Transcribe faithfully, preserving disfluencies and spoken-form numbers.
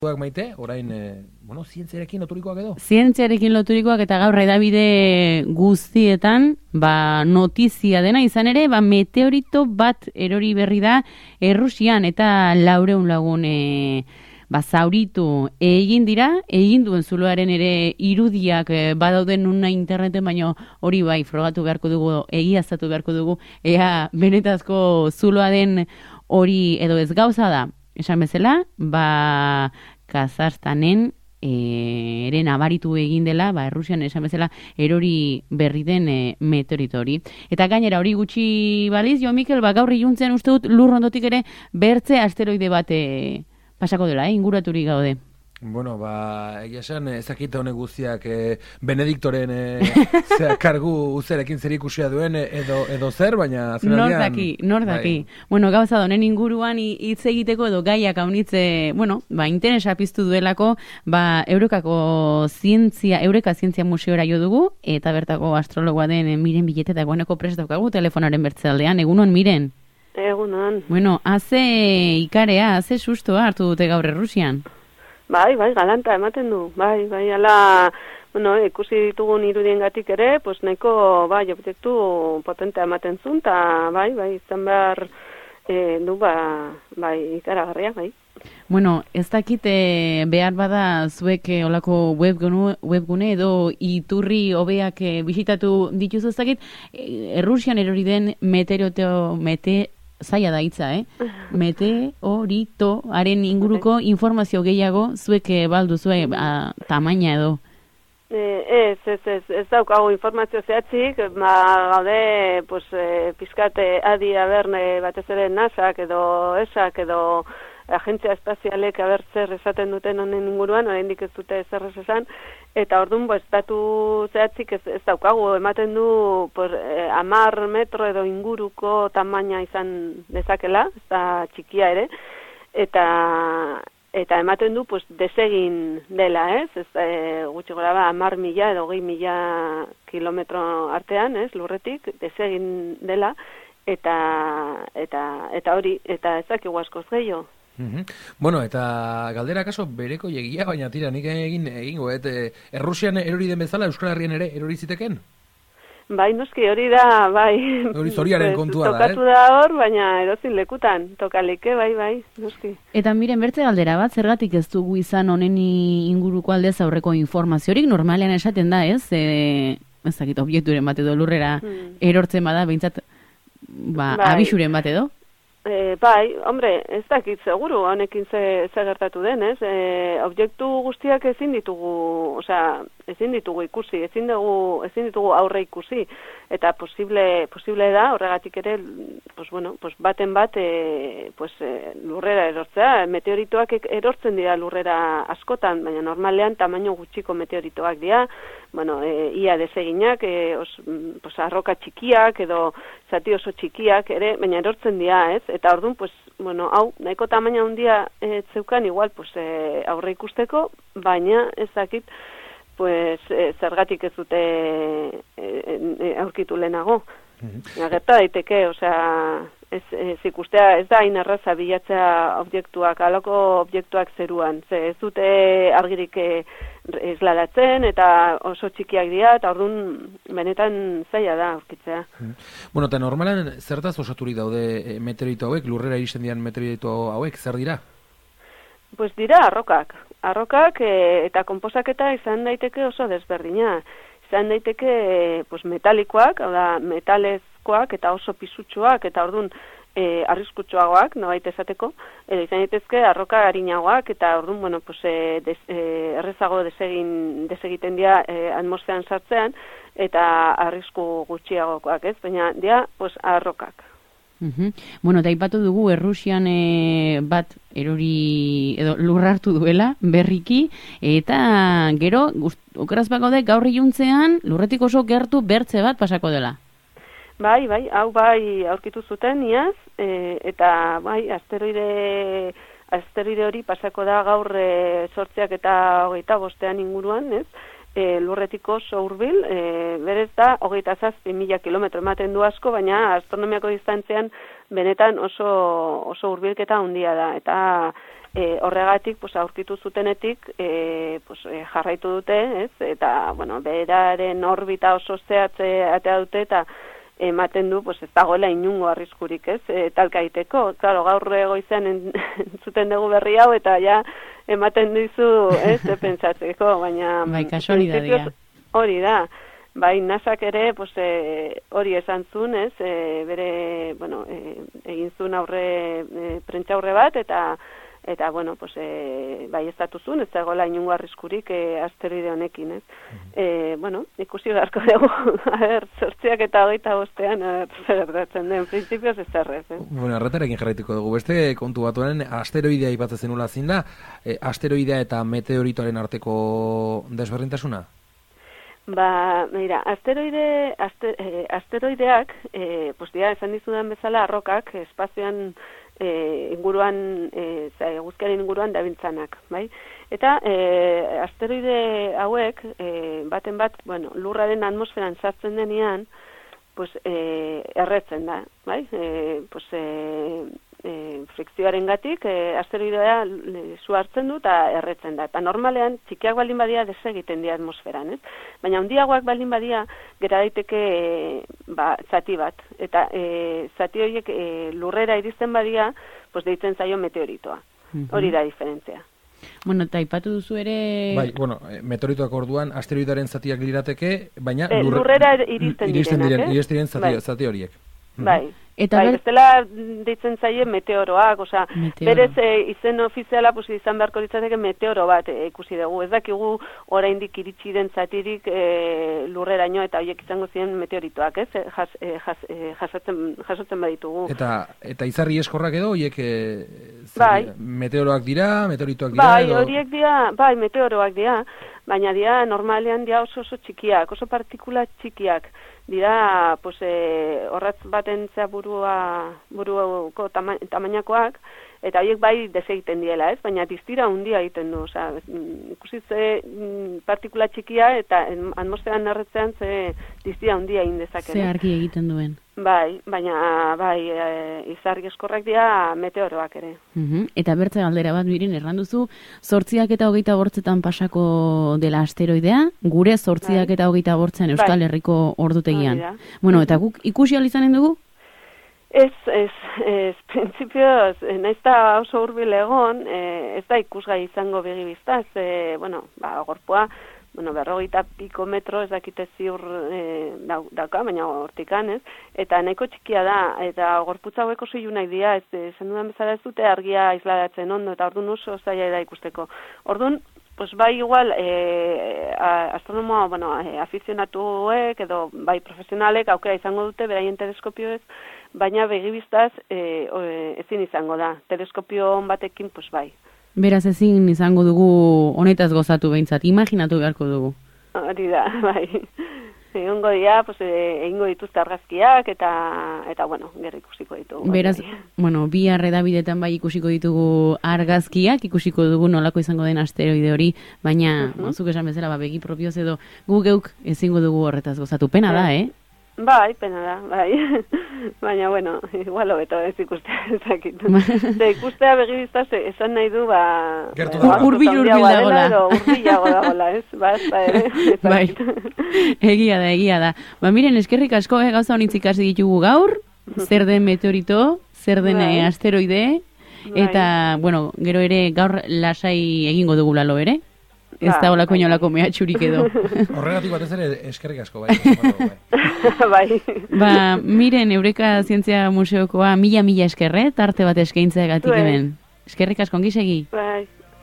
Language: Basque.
Maite, orain, e, bueno, zientziarekin loturikoak edo? Zientziarekin loturikoak eta gaur hedabide guztietan, ba, notizia dena izan ere, ba, meteorito bat erori berri da Errusian eta laureun lagun e, ba, zauritu egin dira, egin duen zuloaren ere irudiak e, badauden nuna interneten, baina hori bai, frogatu beharko dugu, egiaztatu beharko dugu, ea benetazko zuloa den hori edo ez gauza da. Esan bezala, ba, Kazajstanen e, ere nabaritu egin dela, ba, Errusian esan bezala erori berri den e, meteorito hori. Eta gainera hori gutxi baliz, Jo Mikel, ba, gaur iluntzen uste dut lur ondotik ere bertze asteroide bat e, pasako dela, eh, inguraturik gaude. Bueno, ba, egia esan, ezakita honek guztiak e, Benediktoren e, zera, kargu uzerekin zer ikusia duen edo, edo zer, baina nor daki, nor daki. Bai. Bueno, gauza donen inguruan hitz egiteko edo gaiak haunitze, bueno, ba, interesa piztu duelako, ba, Eurekako zientzia, Eureka Zientzia Museora jo dugu, eta bertako astrologoa den Miren Bilete eta guaneko prest daukagu telefonaren bertzealdean, egunon, Miren? Egunon. Bueno, haze ikarea, haze sustoa hartu dute gaur Errusian. Bai, bai, galanta ematen du, bai, bai, ala, bueno, ikusi ditugun irudiengatik ere, pues nahiko, bai, objektu potentea ematen zuen, eta bai, bai, izan behar e, du, ba, bai, ikaragarria, bai. Bueno, ez dakit e, behar bada zuek e, olako webgune, webgune edo iturri hobeak e, bisitatu dituzu, ez dakit, e, Errusian erori den meteorito, mete, zaila da hitza, eh? Meteoritoaren inguruko informazio gehiago zuek baldu zuen tamaina edo? Ez, ez, ez, ez daukagu informazio zehatzik, ba, gaude, pues, e, pizkate adi aberne batez ere nasak edo esak edo agentzia espazialek aber zer esaten duten honen inguruan, oraindik ez dute zer esan, eta orduan, bo, estatu zehatzik ez, ez daukagu, ematen du pues, eh, amar metro edo inguruko tamaina izan dezakela, ez da txikia ere, eta eta ematen du pues, desegin dela, ez? Ez e, gutxi gora ba, amar mila edo gehi mila kilometro artean, ez? Lurretik, desegin dela, eta eta eta hori, eta ez dakigu askoz gehiago. Mm-hmm. Bueno, eta galdera kaso bereko jegia, baina tira, nik egin egingo, et, Errusian erori den bezala, Euskal Herrian ere erori ziteken? Bai, noski, hori da, bai. Hori zoriaren kontua da, eh? Tokatu da hor, baina erozin lekutan, tokalike, bai, bai, noski. Eta miren, bertze galdera bat, zergatik ez dugu izan honen inguruko aldez aurreko informaziorik, normalean esaten da, ez? E, ez dakit, objekturen bat edo lurrera hmm. erortzen bada, behintzat, ba, bai. Abisuren bat edo? E, bai, hombre, ez dakit seguru, honekin ze, ze gertatu den, ez? E, objektu guztiak ezin ditugu, osea, ezin ditugu ikusi, ezin dugu, ezin ditugu aurre ikusi, eta posible, posible da, horregatik ere, pues bueno, pues baten bat, e, pues, e, lurrera erortzea, meteoritoak erortzen dira lurrera askotan, baina normalean tamaino gutxiko meteoritoak dira, bueno, e, ia deseginak, e, os, pues, arroka txikiak edo zati oso txikiak ere, baina erortzen dira, ez? Eta orduan, pues, bueno, hau, nahiko tamaina handia e, zeukan, igual, pues, e, aurre ikusteko, baina ez dakit, pues, e, zergatik ez dute e, e, aurkitu lehenago. Mm-hmm. Gerta daiteke, osea, ez, ez ikustea, ez da hain erraza bilatzea objektuak, alako objektuak zeruan, ze ez dute argirik esladatzen eta oso txikiak dira, eta orduan benetan zaila da aurkitzea. Mm. Bueno, eta normalan zertaz osaturik daude meteorito hauek, lurrera iristen dian meteorito hauek, zer dira? Pues dira arrokak. Arrokak e, eta konposaketa izan daiteke oso desberdina. Izan daiteke pues, metalikoak, hau da, metalezkoak eta oso pisutsuak, eta orduan e, arriskutsuagoak, nobait esateko, edo izan daitezke arroka harinagoak, eta orduan, bueno, pues, e, des, e, errezago desegin, desegiten dira e, atmosferan sartzean, eta arrisku gutxiagokoak, ez? Baina dira, pues, arrokak. Uh-huh. Bueno, eta ipatu dugu Errusian e, bat erori edo lurra hartu duela berriki, eta gero okeraz bagaude gaur iluntzean lurretik oso gertu bertze bat pasako dela. Bai, bai, hau bai aurkitu zuten iaz, e, eta bai asteroide asteroide hori pasako da gaur e, sortziak eta hogeita bostean inguruan, ez? E, lurretik oso hurbil, e, berez da, hogeita zazpi mila kilometro ematen du asko, baina astronomiako distantzean benetan oso, oso hurbilketa handia da. Eta e, horregatik, pues, aurkitu zutenetik, e, pues, e, jarraitu dute, ez? Eta, bueno, beraren orbita oso zehatze atea dute, eta ematen du, pues, ez dagoela inungo arriskurik, ez? E, talkaiteko, claro, gaur goizean entzuten dugu berri hau, eta ja, ematen dizu, ez, pentsatzeko, baina... Bai, kasualidadia. Hori da. Bai, nasak ere, pues, e, hori esan zuen, ez, e, bere, bueno, e, egin zuen aurre, e, prentsa aurre bat, eta, eta bueno, pues, e, bai, ez datu zuen, ez dagoela inungo arriskurik e, asteroide honekin, ez. E, bueno, ikusi beharko dugu, a ber, zortziak eta hogeita bostean, zer gertatzen den, printzipioz ez errez, eh? Bueno, erretarekin jarraituko dugu, beste kontu batuaren, asteroidea ipatzen zenula zin da, e, asteroidea eta meteoritoaren arteko desberdintasuna? Ba, mira, asteroide, aster, eh, asteroideak, eh, pues dira, esan dizudan bezala, arrokak, espazioan eh, inguruan, eh, eguzkiaren inguruan dabiltzanak, bai? Eta eh, asteroide hauek, eh, baten bat, bueno, lurraren atmosferan sartzen denean, pues, eh, erretzen da, bai? Eh, pues, eh, E, frikzioaren gatik, e, asteroidea zu hartzen du eta erretzen da. Eta normalean, txikiak baldin badia desegiten dira atmosferan, ez? Baina handiagoak baldin badia, gera daiteke e, ba, zati bat. Eta e, zati horiek e, lurrera iristen badia, pues deitzen zaio meteoritoa. Mm-hmm. Hori da diferentzia. Bueno, eta ipatu duzu ere... Bai, bueno, meteoritoak orduan asteroidaren zatiak lirateke, baina... E, lurre... lurrera iristen, iristen direnak, diren, iristen diren zati, bai. zati horiek. Bai. Eta bai, ber... bestela deitzen zaie meteoroak, osea, Meteoro. berez e, izen ofiziala pues, izan beharko litzateke meteoro bat e, ikusi dugu. Ez dakigu oraindik iritsi den zatirik e, lurreraino eta horiek izango ziren meteoritoak, ez? E, jas, e, jas, e, jasotzen, jasotzen baditugu. Eta, eta izarri eskorrak edo, horiek e, bai. meteoroak dira, meteoritoak dira? Bai, edo... horiek dira, bai, meteoroak dira, baina dira normalean dira oso oso txikiak, oso partikula txikiak. Dira, pues, e, horratz baten zea burua, buruko tama, tamainakoak, eta horiek bai desegiten diela, ez? Baina distira handia egiten du, osea, ikusi ze partikula txikia eta atmosferan erretzean ze distira handia egin dezake. Ze argi egiten duen. Bai, baina bai, e, izarri eskorrak dira meteoroak ere. Uh-huh. Eta bertze galdera bat birin erranduzu, zortziak eta hogeita bortzetan pasako dela asteroidea, gure zortziak bai. Eta hogeita bortzean Euskal Herriko ordutegian. Bueno, eta guk ikusi ahal izanen dugu? Ez, ez, ez, printzipioz, naiz da oso hurbil egon, e, ez da ikusgai izango begibiztaz, e, bueno, ba, gorpua, bueno, berrogeita piko metro, ez dakite ziur e, dauka, baina hortikan, ez, eta nahiko txikia da, eta gorputza hauek oso ilun nahi dira, ez, esan dudan bezala ez dute argia isladatzen ondo, eta orduan oso zaila da ikusteko. Orduan, pues bai igual, e, astronomoa, bueno, e, afizionatuek, edo bai profesionalek, aukera izango dute, beraien teleskopioez, baina begibiztaz e, e, ezin izango da. Teleskopio on batekin, pues bai. Beraz ezin izango dugu honetaz gozatu behintzat, imaginatu beharko dugu. Hori da, bai. Egongo dira, pues, egingo dituzte argazkiak, eta, eta bueno, gero ikusiko ditugu. Beraz, bai. Bueno, bi arredabidetan bai ikusiko ditugu argazkiak, ikusiko dugu nolako izango den asteroide hori, baina, uh-huh. Zuk esan bezala, ba, begi propioz edo gu geuk ezingo dugu horretaz gozatu. Pena da, eh? Bai, pena da, bai. Baina, bueno, igual hobeto ez ikustea ezakit. Ze ikustea begibiztaz esan nahi du, ba... Gertu da. Urbil, urbil dagoela. Urbilago dagoela, ez? Ba, ez da ere. Bai, egia da, egia da. Ba, miren, eskerrik asko, eh, gauza honitz ikasi ditugu gaur, zer den meteorito, zer den bai. Asteroide, eta, bai. Bueno, gero ere gaur lasai egingo dugu lalo ere. Ez da olako inolako mehatxurik edo. Horregatik batez ere eskerrik asko, bai. Bai. Ba, miren, Eureka Zientzia Museokoa mila-mila eskerre, tarte bat eskaintzeagatik hemen. Eskerrik asko, ongi segi. Bai.